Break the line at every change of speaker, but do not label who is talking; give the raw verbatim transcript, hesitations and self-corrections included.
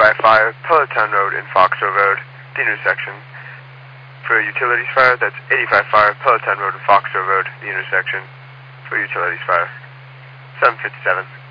eighty-five fire, Peloton Road and Foxville Road, the intersection. For utilities fire, that's eighty-five fire, Peloton Road and Foxville Road, the intersection. For utilities fire. seven fifty-seven.